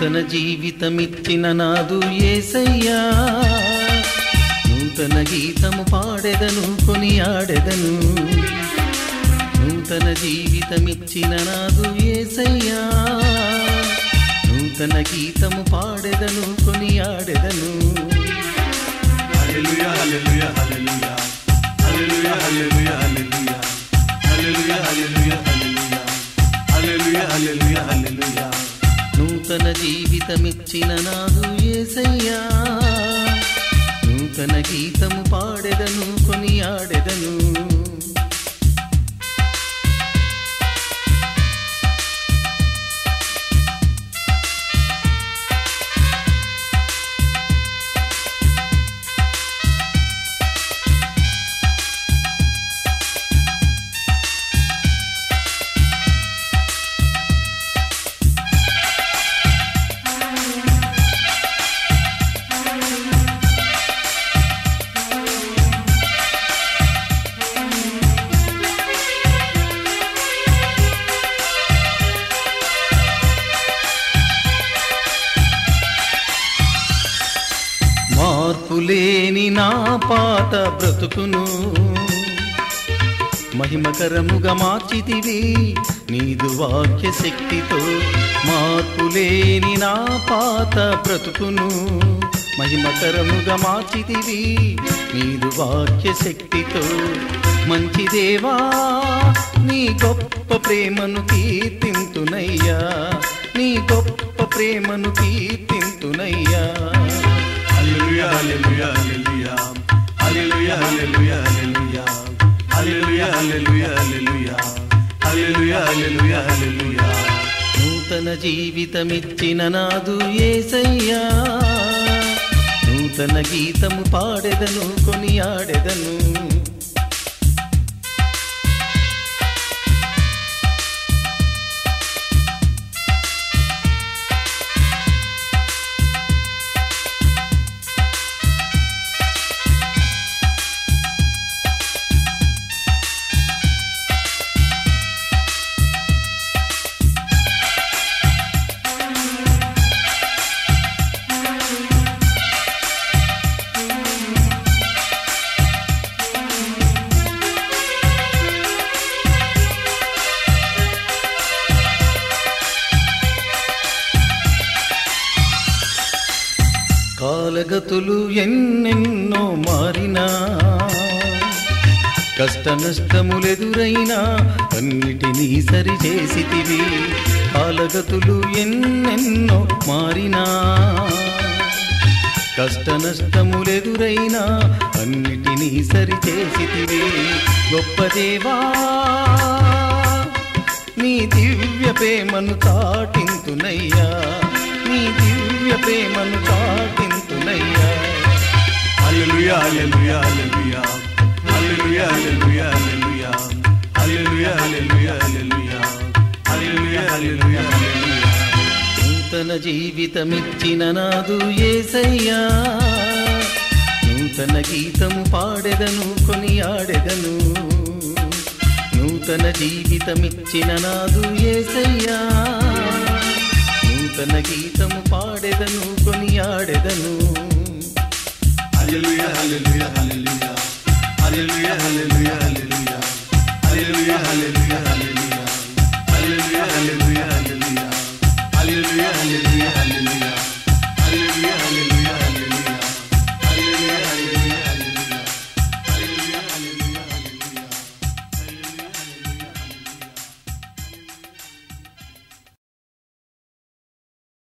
నూతన జీవితమిచ్చిన నాదు యేసయ్యా నూతన గీతము పాడెదను కొనియాడెదను నూతన జీవితమిచ్చిన నాదు యేసయ్యా నూతన గీతము పాడెదను కొనియాడెదను హల్లెలూయా హల్లెలూయా హల్లెలూయా హల్లెలూయా హల్లెలూయా హల్లెలూయా హల్లెలూయా హల్లెలూయా హల్లెలూయా హల్లెలూయా నూతన జీవితమిచ్చిన నాదు యేసయ్యా నూతన గీతము పాడెదను కొనియాడెదను మార్పులేని నా పాత బ్రతుకును మహిమకరముగా మార్చితివి నీదు వాక్య శక్తితో మార్పులేని నా పాత బ్రతుకును మహిమకరముగా మార్చితివి నీదు వాక్య శక్తితో మంచి దేవా నీ గొప్ప ప్రేమను కీర్తింతునయ్యా నీ గొప్ప ప్రేమను కీర్తింతునయ్యా హల్లెలూయా హల్లెలూయా హల్లెలూయా హల్లెలూయా హల్లెలూయా హల్లెలూయా హల్లెలూయా హల్లెలూయా హల్లెలూయా హల్లెలూయా హల్లెలూయా నూతన జీవితమిచ్చిన నాదు యేసయ్యా నూతన గీతము పాడెదను కొనియాడెదను కాలగతులు ఎన్నెన్నో మారినా కష్ట నష్టములెదురైనా అన్నిటినీ సరిచేసితివి కాలగతులు ఎన్నెన్నో మారినా కష్ట నష్టములెదురైనా అన్నిటినీ సరిచేసితివి గొప్ప దేవా నీ దివ్య ప్రేమను తాటింతునయ్యా నీ దివ్య ప్రేమను తాటింతునయ్యా హల్లెలూయా హల్లెలూయా హల్లెలూయా హల్లెలూయా హల్లెలూయా హల్లెలూయా హల్లెలూయా హల్లెలూయా హల్లెలూయా హల్లెలూయా హల్లెలూయా నూతన జీవితమిచ్చిన నాదు యేసయ్యా నూతన గీతము పాడెదను కొనియాడెదను నూతన జీవితమిచ్చిన నాదు యేసయ్యా నూతన గీతము పాడెదను కొనియాడెదను హల్లెలూయా హల్లెలూయా హల్లెలూయా హల్లెలూయా హల్లెలూయా హల్లెలూయా హల్లెలూయా హల్లెలూయా